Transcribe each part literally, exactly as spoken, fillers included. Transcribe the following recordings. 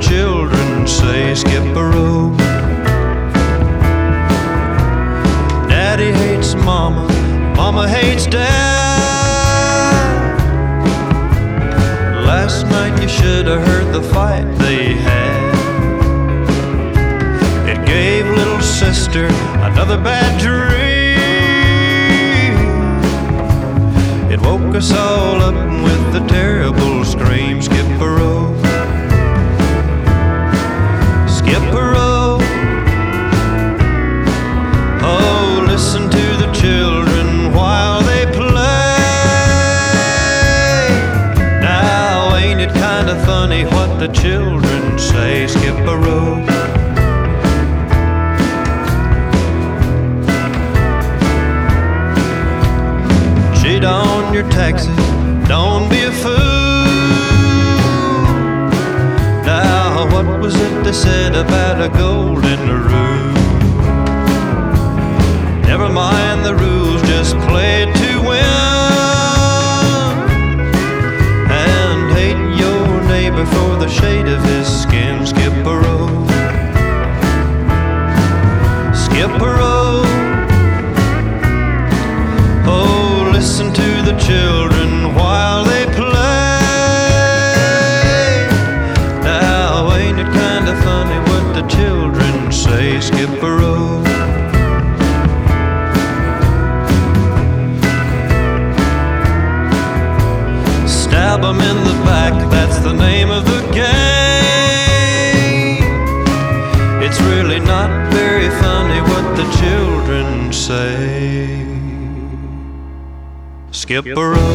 children say, skip a row. Daddy hates mama, mama hates dad. Last night you should have heard the fight they had. It gave little sister another bad dream. It woke us all up with the terrible scream, skip a row. Skip a row. Oh, listen to the children while they play. Now ain't it kinda funny what the children say, skip a row. Cheat on your taxes, don't be a fool. Now what was it they said about a golden rule? Never mind the rules, just play it to win. And hate your neighbor for the shade of his skin, skip a row. Skip a row. Oh, listen to the children while they play. Now ain't it kinda funny what the children say, skip a row. Stab 'em in the back, that's the name of the game. It's really not very funny what the children say. Skip a row.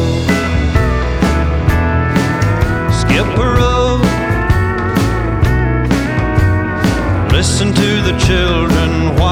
Skip a row. Listen to the children